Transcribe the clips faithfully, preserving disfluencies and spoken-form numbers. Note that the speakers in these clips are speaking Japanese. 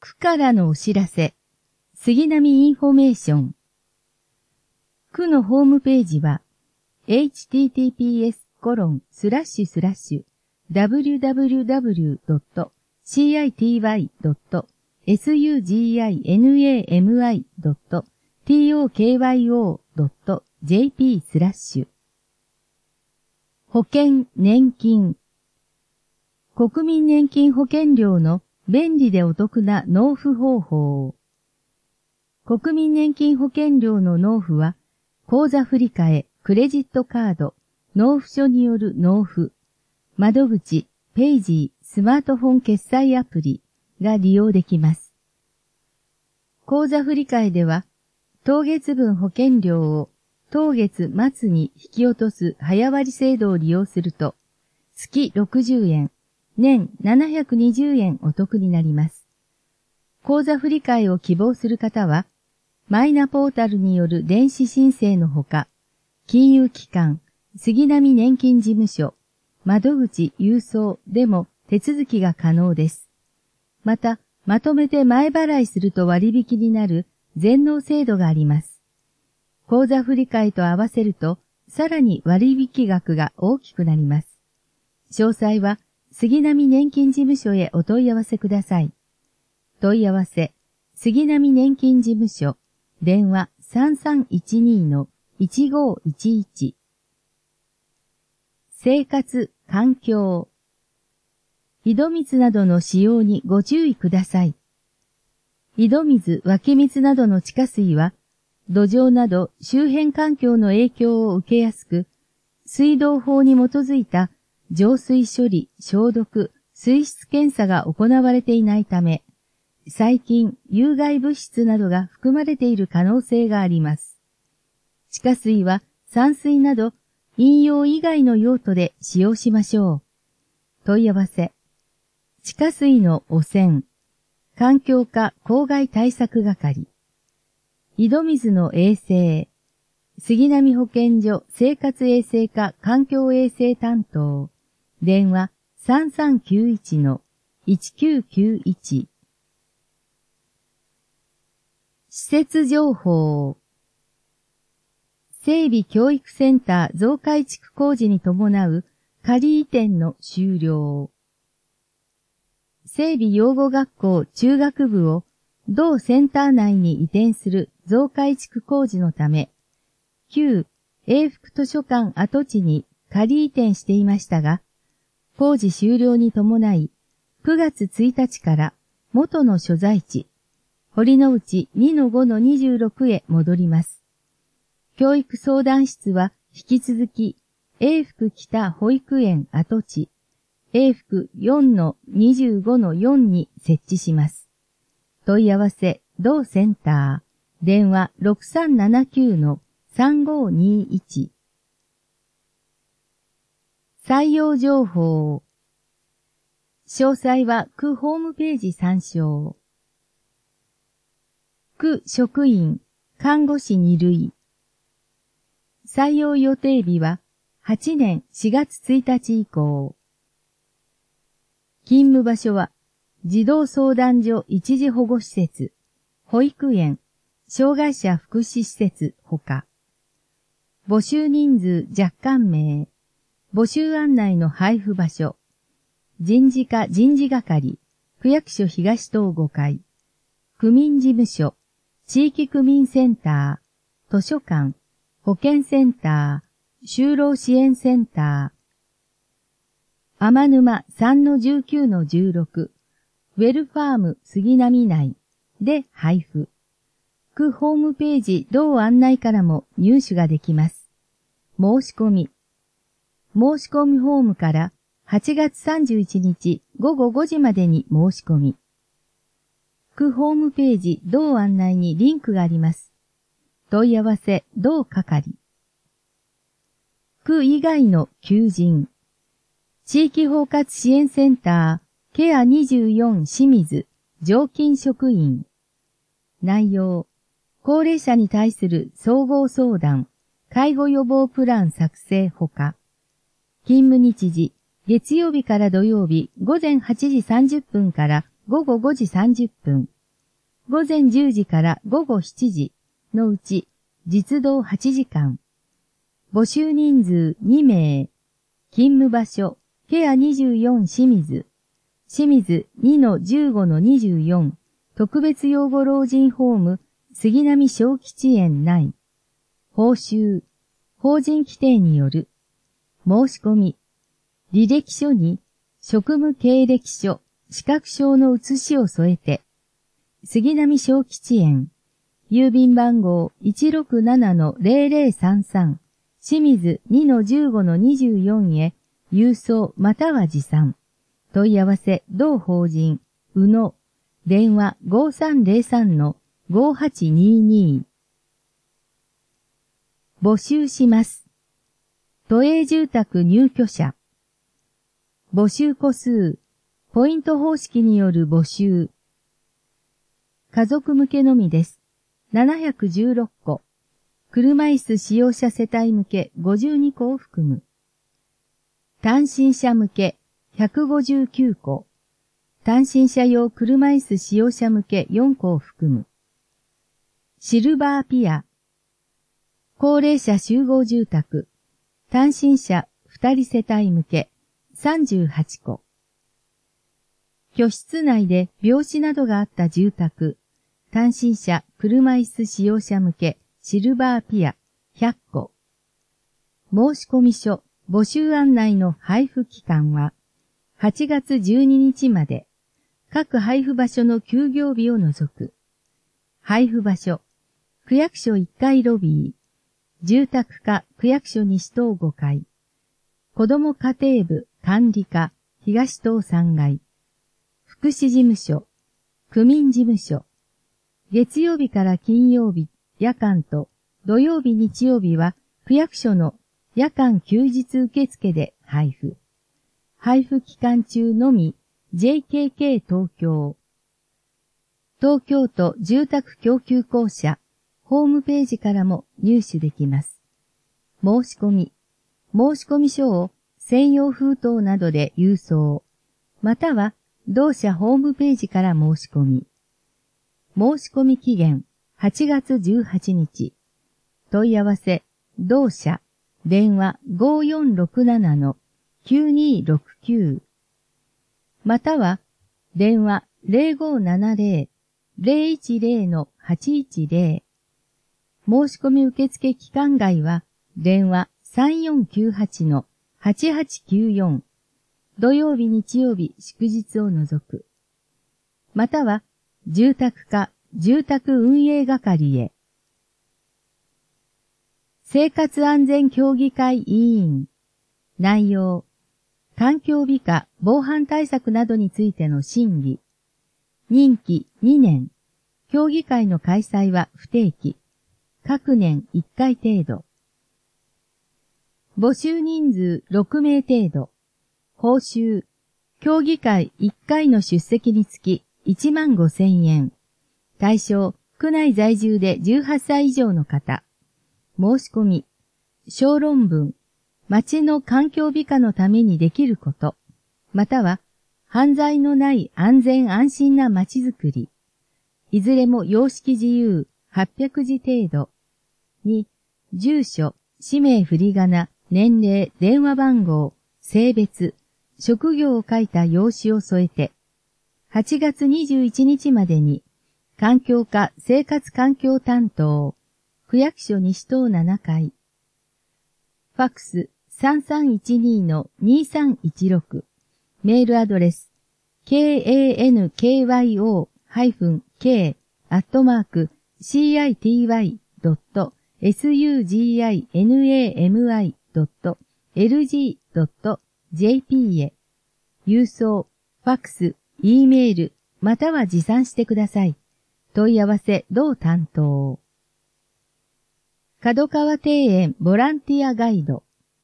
区からのお知らせ、杉並インフォメーション。区のホームページは、エイチティーティーピーエスコロンスラッシュスラッシュダブリューダブリューダブリュードットシーアイティーワイドットエスユージーアイエヌエーエムアイドットティーオーケーワイオードットジェーピー スラッシュ保険年金国民年金保険料の便利でお得な納付方法。国民年金保険料の納付は、口座振替、クレジットカード、納付書による納付、窓口、ペイジー、スマートフォン決済アプリが利用できます。口座振替では、当月分保険料を当月末に引き落とす早割制度を利用すると、月ろくじゅうえん、年ななひゃくにじゅうえんお得になります。口座振替を希望する方は、マイナポータルによる電子申請のほか、金融機関、杉並年金事務所、窓口郵送でも手続きが可能です。また、まとめて前払いすると割引になる全納制度があります。口座振替と合わせると、さらに割引額が大きくなります。詳細は、杉並年金事務所へお問い合わせください。問い合わせ、杉並年金事務所、電話 さんさんいちに のいちごいちいち。生活、環境。井戸水などの使用にご注意ください。井戸水、湧き水などの地下水は、土壌など周辺環境の影響を受けやすく、水道法に基づいた浄水処理、消毒、水質検査が行われていないため、細菌、有害物質などが含まれている可能性があります。地下水は散水など飲用以外の用途で使用しましょう。問い合わせ。地下水の汚染、環境課公害対策係。井戸水の衛生、杉並保健所生活衛生課環境衛生担当。電話 さんさんきゅういち のいちきゅうきゅういち。施設情報。整備教育センター増改築工事に伴う仮移転の終了。整備養護学校中学部を同センター内に移転する増改築工事のため、旧永福図書館跡地に仮移転していましたが、工事終了に伴い、くがつついたちから元の所在地、堀之内 にのごのにじゅうろく へ戻ります。教育相談室は引き続き、永福北保育園跡地、永福 よんのにじゅうごのよん に設置します。問い合わせ、同センター、電話 ろくさんななきゅうのさんごにいち。採用情報。詳細は区ホームページ参照。区職員、看護師に類。採用予定日ははちねんしがつついたち以降。勤務場所は児童相談所一時保護施設、保育園、障害者福祉施設ほか。募集人数若干名。募集案内の配布場所。人事課人事係、区役所東東ごかい。区民事務所、地域区民センター、図書館、保健センター、就労支援センター。天沼 さんのじゅうきゅうのじゅうろく、ウェルファーム杉並内で配布。区ホームページ同案内からも入手ができます。申し込み。申し込みフォームからはちがつさんじゅういちにちごごごじまでに申し込み。区ホームページ同案内にリンクがあります。問い合わせ同係。区以外の求人。地域包括支援センターケアにじゅうよん清水常勤職員。内容。高齢者に対する総合相談、介護予防プラン作成ほか。勤務日時、月曜日から土曜日ごぜんはちじさんじゅっぷんからごごごじさんじゅっぷん。 午前じゅうじから午後しちじのうち実働はちじかん。募集人数にめい。勤務場所、ケアにじゅうよん清水。清水 にのじゅうごのにじゅうよん。特別養護老人ホーム、杉並小吉園内。報酬、法人規定による。申し込み。履歴書に、職務経歴書、資格証の写しを添えて。杉並小吉園。郵便番号 いちろくななのぜろぜろさんさん。清水 にのじゅうごのにじゅうよん へ、郵送または持参。問い合わせ、同法人、宇野。電話 ごさんぜろさんのごはちにに。募集します。都営住宅入居者。募集個数、ポイント方式による募集。家族向けのみです。ななひゃくじゅうろっこ。車椅子使用者世帯向けごじゅうにこを含む。単身者向けひゃくごじゅうきゅうこ。単身者用車椅子使用者向けよんこを含む。シルバーピア。高齢者集合住宅。単身者ふたり世帯向けさんじゅうはちこ。居室内で病死などがあった住宅。単身者車椅子使用者向けシルバーピアひゃっこ。申し込み書、募集案内の配布期間ははちがつじゅうににちまで。各配布場所の休業日を除く。配布場所、区役所いっかいロビー、住宅課区役所西棟ごかい、子ども家庭部管理課東棟さんがい、福祉事務所、区民事務所、月曜日から金曜日、夜間と土曜日日曜日は区役所の夜間休日受付で配布。配布期間中のみ、ジェイケーケー 東京。東京都住宅供給公社、ホームページからも入手できます。申し込み。申し込み書を専用封筒などで郵送。または、同社ホームページから申し込み。申し込み期限、はちがつじゅうはちにち。問い合わせ、同社、電話 ごよんろくななのきゅうにろくきゅう。または、電話 ぜろごななぜろ ぜろいちぜろのはちいちぜろ。申し込み受付期間外は、電話さんよんきゅうはちのはちはちきゅうよん。土曜日日曜日祝日を除く。または、住宅課住宅運営係へ。生活安全協議会委員。内容。環境美化防犯対策などについての審議。任期にねん。協議会の開催は不定期。各年いっかい程度。募集人数ろくめい程度。報酬。協議会いっかいの出席につきいちまんごせんえん。対象、区内在住でじゅうはっさい以上の方。申し込み。小論文。町の環境美化のためにできること。または、犯罪のない安全安心な町づくり。いずれも様式自由、はっぴゃくじ程度。に、住所、氏名振り仮名、年齢、電話番号、性別、職業を書いた用紙を添えて、はちがつにじゅういちにちまでに、環境課生活環境担当、区役所西棟ななかい。ファックスさんさんいちにのにさんいちろく。メールアドレス、ケーエーエヌケーワイオー ケー アットマーク シーアイティーワイ ドット エスユージーアイエヌエーエムアイ ドット エルジー ドット ジェーピー へ。郵送、ファックス、E メール、または持参してください。問い合わせ、同担当。角川庭園ボランティアガイド。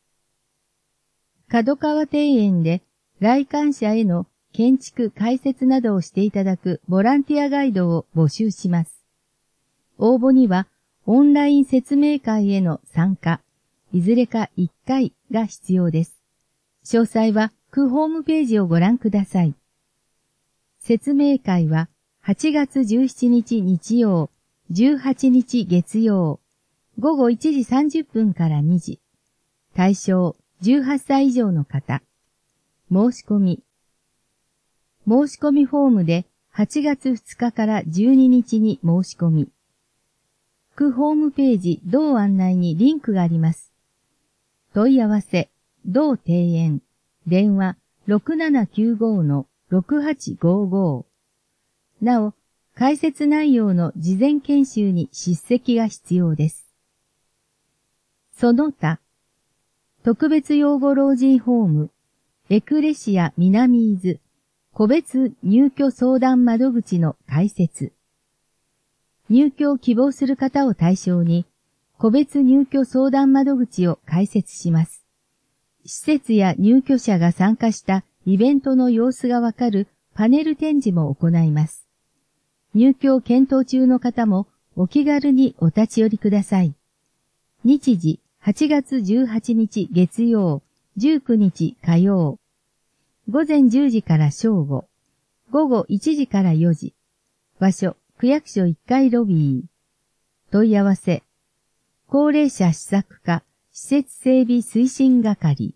角川庭園で来館者への建築解説などをしていただくボランティアガイドを募集します。応募にはオンライン説明会への参加、いずれかいっかいが必要です。詳細は区ホームページをご覧ください。説明会ははちがつじゅうしちにち日曜、じゅうはちにち月曜、ごごいちじさんじゅっぷんからにじ。対象じゅうはっさい以上の方。申し込み。申し込みフォームではちがつふつかからじゅうににちに申し込み。区ホームページ同案内にリンクがあります。問い合わせ、同庭園、電話 ろくななきゅうご のろくはちごご。なお、解説内容の事前研修に出席が必要です。その他、特別養護老人ホーム、エクレシア南伊豆、個別入居相談窓口の開設。入居を希望する方を対象に、個別入居相談窓口を開設します。施設や入居者が参加したイベントの様子がわかるパネル展示も行います。入居を検討中の方もお気軽にお立ち寄りください。日時はちがつじゅうはちにち月曜、じゅうくにち火曜。午前じゅうじから正午、午後いちじからよじ。場所、区役所いっかいロビー。問い合わせ、高齢者施策課、施設整備推進係。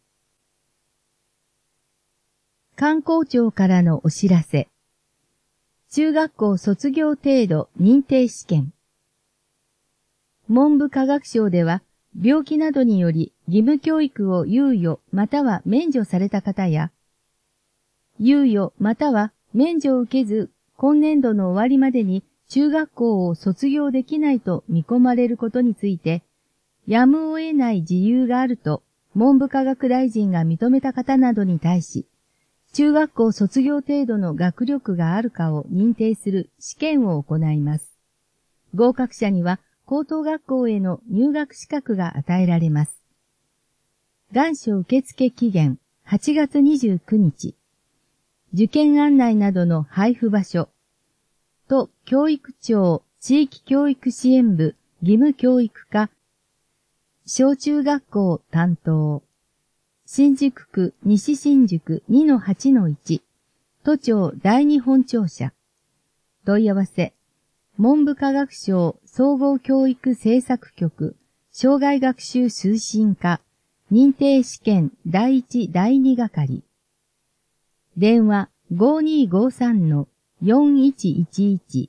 観光庁からのお知らせ。中学校卒業程度認定試験。文部科学省では、病気などにより義務教育を猶予または免除された方や、猶予または免除を受けず今年度の終わりまでに中学校を卒業できないと見込まれることについて、やむを得ない事由があると文部科学大臣が認めた方などに対し、中学校卒業程度の学力があるかを認定する試験を行います。合格者には高等学校への入学資格が与えられます。願書受付期限はちがつにじゅうくにち。受験案内などの配布場所。都教育庁地域教育支援部義務教育課小中学校担当。新宿区西新宿 にのはちのいち。都庁第二本庁舎。問い合わせ。文部科学省総合教育政策局障害学習推進課認定試験第一第二係。電話 ごにーごさんのよんいちいちいち。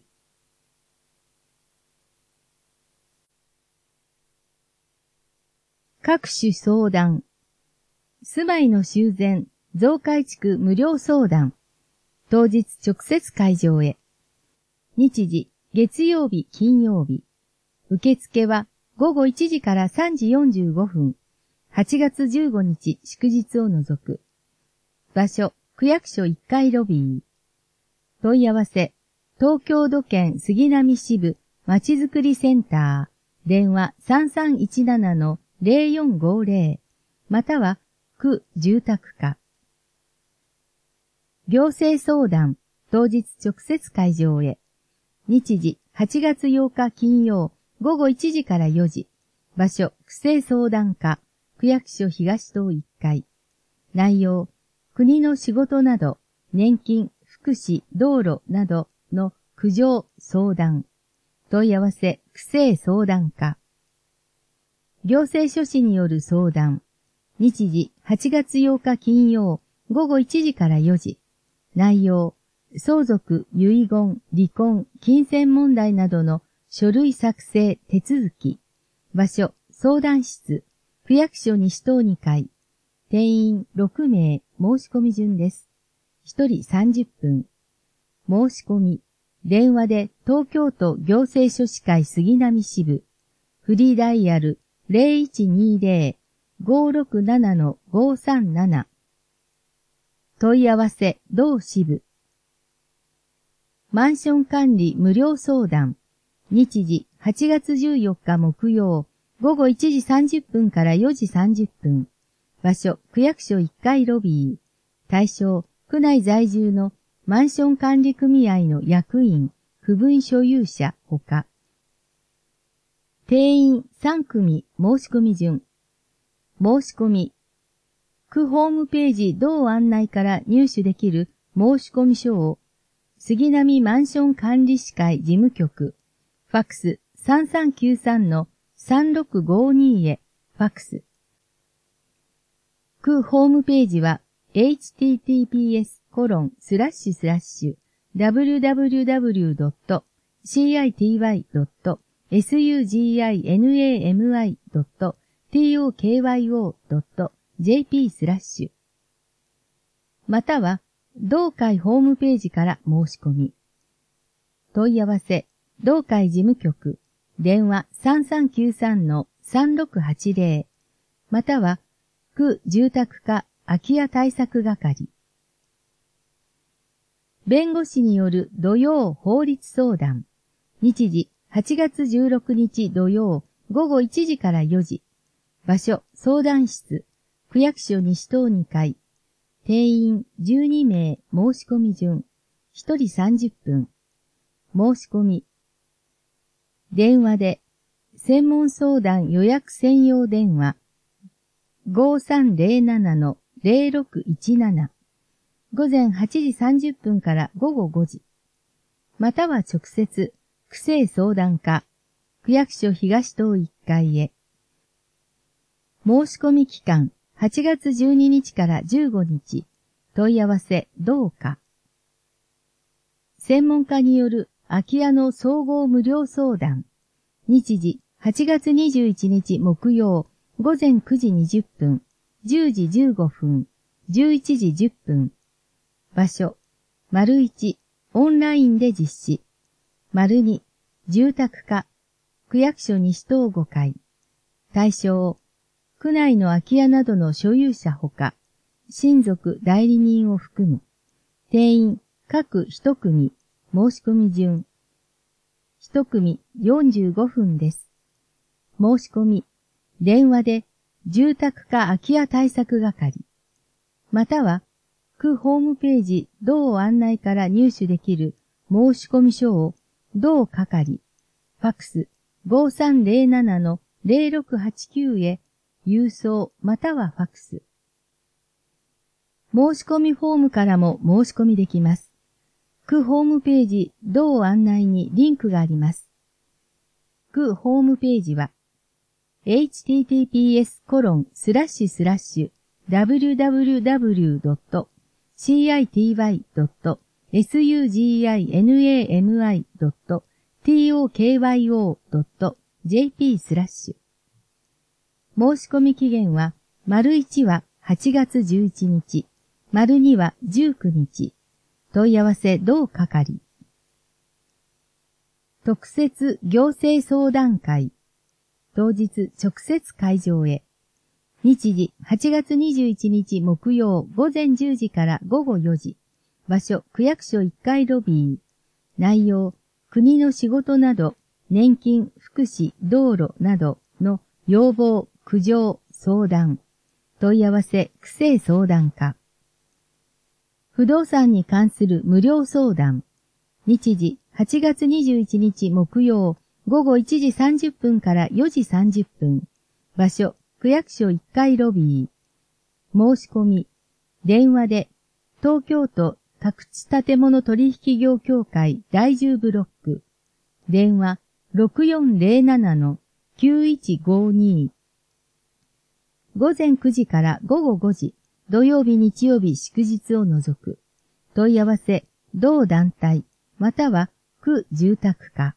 各種相談。住まいの修繕、増改築無料相談。当日直接会場へ。日時、月曜日、金曜日。受付はごごいちじからさんじよんじゅうごふん。はちがつじゅうごにち祝日を除く。場所、区役所いっかいロビー。問い合わせ、東京都県杉並支部まちづくりセンター。電話 さんさんいちななのぜろよんごぜろ。または、区住宅課。行政相談、当日直接会場へ。日時、はちがつようか金曜、ごごいちじからよじ。場所、区政相談課、区役所東棟いっかい。内容、国の仕事など、年金、福祉、道路などの苦情、相談。問い合わせ、区政相談課。行政書士による相談。日時、はちがつようか金曜、ごごいちじからよじ。内容、相続、遺言、離婚、金銭問題などの書類作成、手続き。場所、相談室、区役所西棟にかい。定員ろくめい、申し込み順です。ひとりさんじゅっぷん。申し込み、電話で東京都行政書士会杉並支部。フリーダイヤル ぜろいちにぜろ ごろくななのごさんなな。問い合わせ、同支部。マンション管理無料相談。日時、はちがつじゅうよっか木曜、ごごいちじさんじゅっぷんからよじさんじゅっぷん。場所、区役所いっかいロビー。対象、区内在住のマンション管理組合の役員、区分所有者ほか。定員さんくみ申し込み順。申し込み。区ホームページ同案内から入手できる申し込み書を杉並マンション管理士会事務局、ファックス さんさんきゅうさんのさんろくごに へ、ファックス。区ホームページは、エイチティーティーピーエスコロンスラッシュスラッシュダブリューダブリューダブリュードットシーアイティーワイドットエスユージーアイエヌエーエムアイドットティーオーケーワイオードットジェーピースラッシュまたは、同会ホームページから申し込み。問い合わせ、同会事務局、電話 さんさんきゅうさんのさんろくはちゼロ、または、区住宅課空き家対策係。弁護士による土曜法律相談。日時はちがつじゅうろくにち土曜ごごいちじからよじ。場所相談室。区役所西棟にかい。定員じゅうにめい申し込み順。ひとりさんじゅっぷん。申し込み。電話で専門相談予約専用電話ごさんゼロななのゼロろくいちなな午前はちじさんじゅっぷんからごごごじまたは直接区政相談課区役所東棟いっかいへ申し込み期間はちがつじゅうににちからじゅうごにち問い合わせどうか専門家による空き家の総合無料相談日時はちがつにじゅういちにち木曜ごぜんくじにじゅっぷん、じゅうじじゅうごふん、じゅういちじじゅっぷん。場所、丸いち、オンラインで実施。丸に、住宅課、区役所西棟ごかい。対象、区内の空き家などの所有者ほか、親族代理人を含む。定員、各一組、申し込み順。一組よんじゅうごふんです。申し込み、電話で住宅課空き家対策係、または区ホームページ同案内から入手できる申込書を同係、ファックスごさんゼロななのゼロろくはちきゅうへ郵送またはファックス。申し込みフォームからも申し込みできます。区ホームページ同案内にリンクがあります。区ホームページはエイチティーティーピーエスコロンスラッシュスラッシュダブリューダブリューダブリュードットシーアイティーワイドットエスユージーアイエヌエーエムアイドットティーオーケーワイオードットジェーピースラッシュ申し込み期限は、丸いちははちがつじゅういちにち、丸にはじゅうくにち、問い合わせ同係。特設行政相談会。当日直接会場へ。日時はちがつにじゅういちにち木曜ごぜんじゅうじからごごよじ。場所区役所いっかいロビー。内容国の仕事など年金、福祉、道路などの要望、苦情、相談。問い合わせ区政相談課。不動産に関する無料相談。日時はちがつにじゅういちにち木曜ごごいちじさんじゅっぷんからよじさんじゅっぷん。場所、区役所いっかいロビー。申し込み。電話で、東京都宅地建物取引業協会第じゅうブロック。電話ろくよんゼロななのきゅういちごに。午前くじからごごごじ、土曜日日曜日祝日を除く。問い合わせ、同団体、または区住宅課。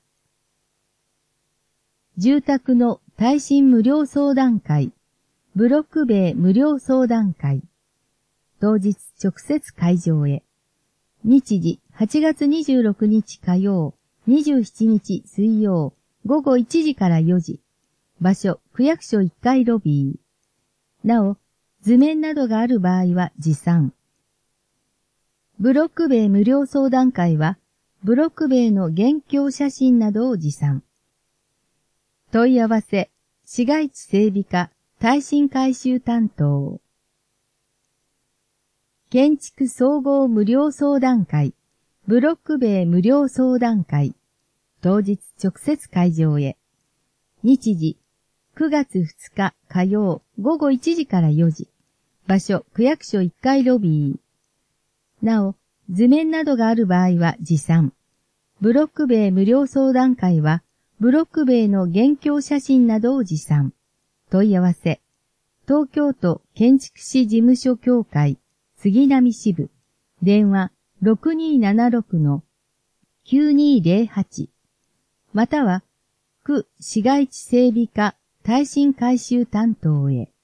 住宅の耐震無料相談会、ブロック塀無料相談会。当日直接会場へ。日時はちがつにじゅうろくにち火曜、にじゅうしちにち水曜、ごごいちじからよじ。場所、区役所いっかいロビー。なお、図面などがある場合は持参。ブロック塀無料相談会は、ブロック塀の現況写真などを持参。問い合わせ、市街地整備課、耐震改修担当。建築総合無料相談会、ブロック塀無料相談会。当日直接会場へ。日時、くがつふつか火曜ごごいちじからよじ。場所、区役所いっかいロビー。なお、 図面などがある場合は持参。ブロック塀無料相談会は、ブロック塀の現況写真などを持参。問い合わせ。東京都建築士事務所協会杉並支部。電話 ろくにーななろくのきゅうにーぜろはち。または、区市街地整備課耐震改修担当へ。